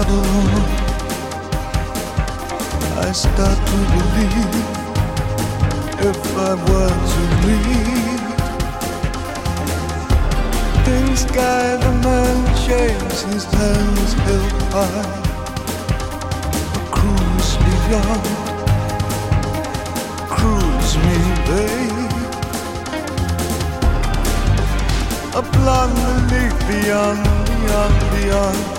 trouble, I start to believe if I were to leave, in sky the man shaves his hands held high, a cruise beyond, cruise me, babe, a blonde leaf beyond, beyond, beyond.